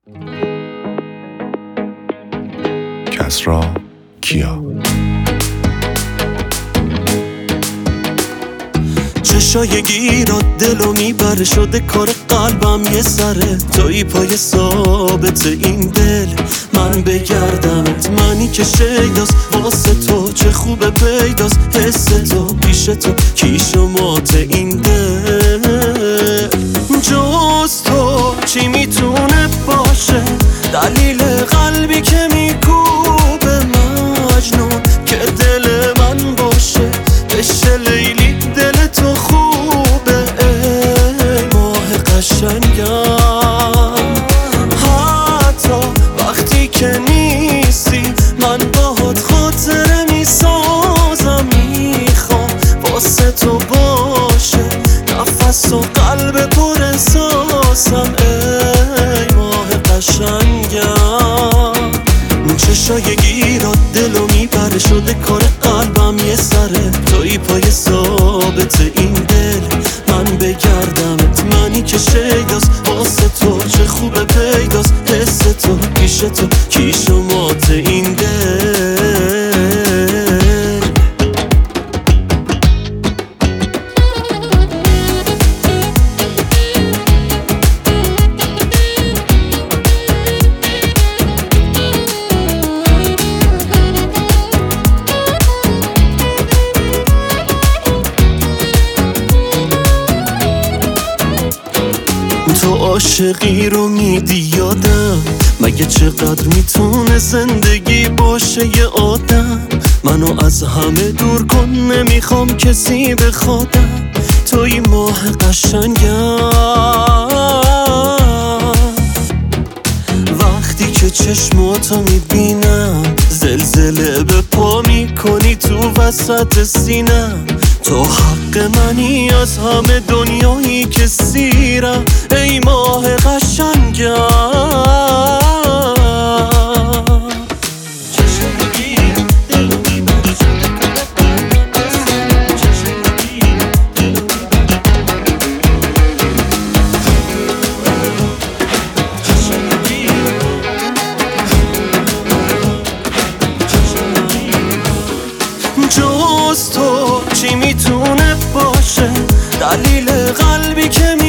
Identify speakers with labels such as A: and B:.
A: کسری کیا.
B: چشای گیرات دلو میبره، شده کار قلبم یه سره. توی پای ثابت این دل من بگردمت، منی که شیداست واسه تو، چه خوبه پیداست حس تو پیش تو، کیش و مات این دل. جز تو چی میتونه باشه دلیل قلبی که میکوبه مجنون، که دل من باشه بشه لیلی دل تو خوبه. ای ماه قشنگم، حتی وقتی که نیستی من باهات خاطره میسازم. میخوام واسه تو باشه نفس و قلب پر احساسم. ای ماه قشنگم، چشای گیرات دلو میبره، شده کار قلبم یه سره. توی پای ثابت این دل من بگردمت، منی که شیداست واسه تو، چه خوبه پیداست حس تو پیش تو، کیش و مات این دل. تو عاشقی رو میدی یادم، مگه چقدر میتونه زندگی باشه یه آدم. منو از همه دور کن، نمیخوام کسی به خودم. توی ماه قشنگم، وقتی که چشماتو میبینم زلزله به پا میکنی تو وسط سینم. تو حق منی از همه دنیایی که سیرم. ای ماه قشنگم، جز تو چی میتونه باشه دلیل قلبی که